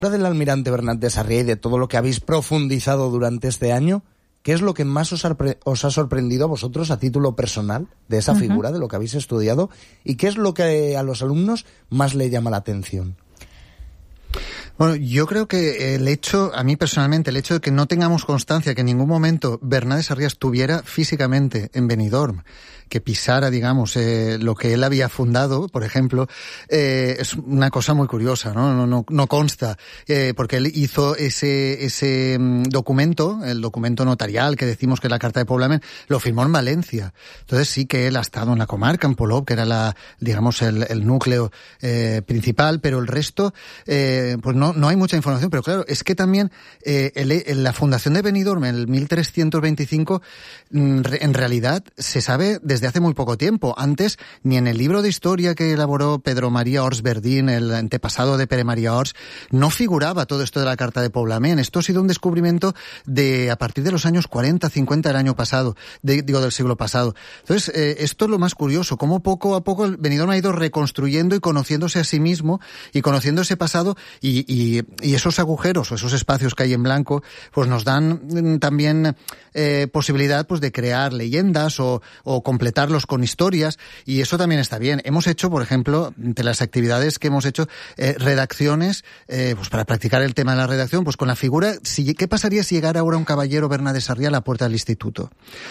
del almirante Bernat de Sarriá y de todo lo que habéis profundizado durante este año, ¿qué es lo que más os ha sorprendido a vosotros a título personal de esa figura, de lo que habéis estudiado? ¿Y qué es lo que a los alumnos más le llama la atención? Bueno, yo creo que a mí personalmente, el hecho de que no tengamos constancia que en ningún momento Bernat de Sarriá estuviera físicamente en Benidorm, que pisara, digamos, lo que él había fundado, por ejemplo, es una cosa muy curiosa, ¿no? No consta, porque él hizo ese documento, el documento notarial que decimos que es la Carta de Poblamen, lo firmó en Valencia. Entonces sí que él ha estado en la comarca, en Polop, que era el núcleo principal, pero el resto, pues no hay mucha información. Pero claro, es que también la fundación de Benidorm en el 1325, en realidad se sabe desde hace muy poco tiempo. Antes, ni en el libro de historia que elaboró Pedro María Ors Verdín, el antepasado de Pere María Ors, no figuraba todo esto de la Carta de Poblamen. Esto ha sido un descubrimiento a partir de los años 40, 50 del año pasado, del siglo pasado. Entonces, esto es lo más curioso, cómo poco a poco el Benidorm ha ido reconstruyendo y conociéndose a sí mismo y conociendo ese pasado y esos agujeros o esos espacios que hay en blanco, pues nos dan también posibilidad pues de crear leyendas o completarlos con historias, y eso también está bien. Hemos hecho, por ejemplo, entre las actividades que hemos hecho, redacciones, pues para practicar el tema de la redacción, pues con la figura, ¿qué pasaría si llegara ahora un caballero Bernat de Sarriá a la puerta del instituto?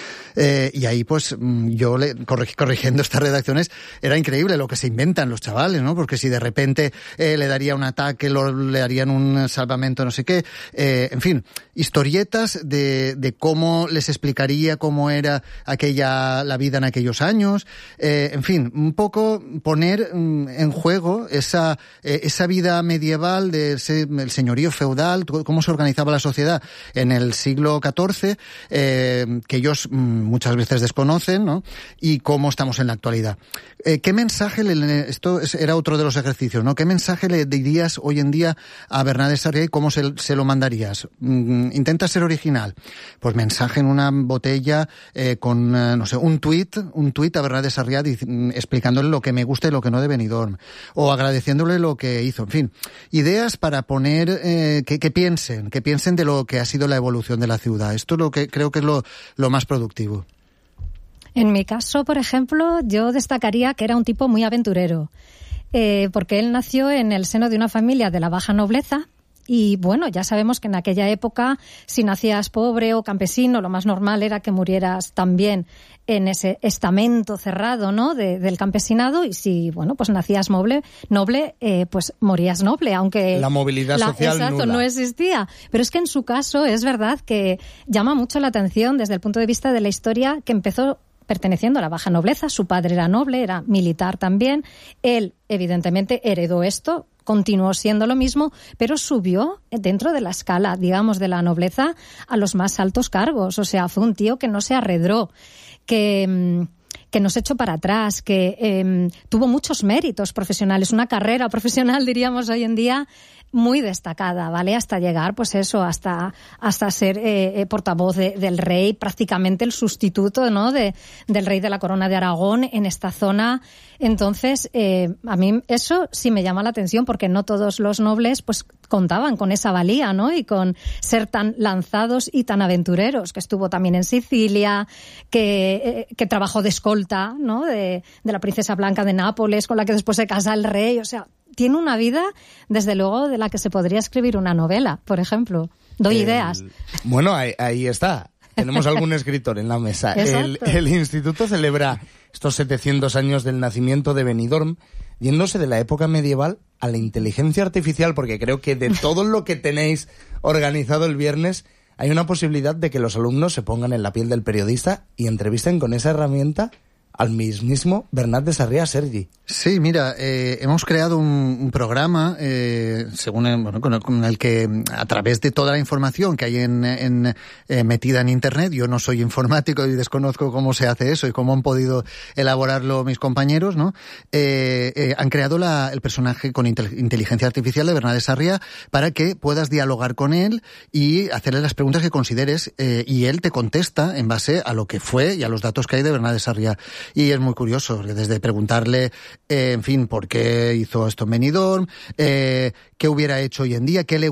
Y ahí pues yo corrigiendo estas redacciones, era increíble lo que se inventan los chavales, ¿no? Porque si de repente le daría un ataque, le darían un salvamento, no sé qué, en fin, historietas de cómo les explicaría cómo era la vida en aquellos años, en fin, un poco poner en juego esa vida medieval del señorío feudal, cómo se organizaba la sociedad en el siglo XIV, que ellos muchas veces desconocen, ¿no? Y cómo estamos en la actualidad. ¿Qué mensaje era otro de los ejercicios, ¿no? ¿Qué mensaje le dirías hoy en día a Bernat de Sarriá y cómo se lo mandarías? Intenta ser original. Pues mensaje en una botella con, no sé, un tuit a Bernat de Sarriá explicándole lo que me gusta y lo que no de Benidorm, o agradeciéndole lo que hizo. En fin, ideas para poner que piensen de lo que ha sido la evolución de la ciudad. Esto es lo que creo que es lo más productivo. En mi caso, por ejemplo, yo destacaría que era un tipo muy aventurero, porque él nació en el seno de una familia de la baja nobleza. Y bueno, ya sabemos que en aquella época, si nacías pobre o campesino, lo más normal era que murieras también en ese estamento cerrado, ¿no? del campesinado, y si, bueno, pues nacías noble, pues morías noble, aunque la movilidad social exacto, nula. No existía. Pero es que en su caso es verdad que llama mucho la atención desde el punto de vista de la historia, que empezó perteneciendo a la baja nobleza. Su padre era noble, era militar también. Él, evidentemente, heredó esto, continuó siendo lo mismo, pero subió dentro de la escala, digamos, de la nobleza a los más altos cargos. O sea, fue un tío que no se arredró, que no se echó para atrás, que tuvo muchos méritos profesionales, una carrera profesional, diríamos hoy en día, muy destacada, ¿vale? Hasta llegar, pues eso, hasta ser portavoz del rey, prácticamente el sustituto, ¿no? del rey de la Corona de Aragón en esta zona. Entonces, a mí eso sí me llama la atención, porque no todos los nobles, pues, contaban con esa valía, ¿no? Y con ser tan lanzados y tan aventureros, que estuvo también en Sicilia, que trabajó de escolta, ¿no? De la princesa Blanca de Nápoles, con la que después se casa el rey. O sea, tiene una vida, desde luego, de la que se podría escribir una novela, por ejemplo. Doy ideas. Bueno, ahí está. Tenemos algún escritor en la mesa. El instituto celebra estos 700 años del nacimiento de Benidorm, yéndose de la época medieval a la inteligencia artificial, porque creo que de todo lo que tenéis organizado el viernes, hay una posibilidad de que los alumnos se pongan en la piel del periodista y entrevisten con esa herramienta al mismísimo Bernat de Sarriá, Sergi. Sí, mira, hemos creado un programa con el que, a través de toda la información que hay metida en Internet, yo no soy informático y desconozco cómo se hace eso y cómo han podido elaborarlo mis compañeros, ¿no? Han creado el personaje con inteligencia artificial de Bernat de Sarriá para que puedas dialogar con él y hacerle las preguntas que consideres, y él te contesta en base a lo que fue y a los datos que hay de Bernat de Sarriá. Y es muy curioso, porque desde preguntarle, en fin, por qué hizo esto en Benidorm, qué hubiera hecho hoy en día, qué le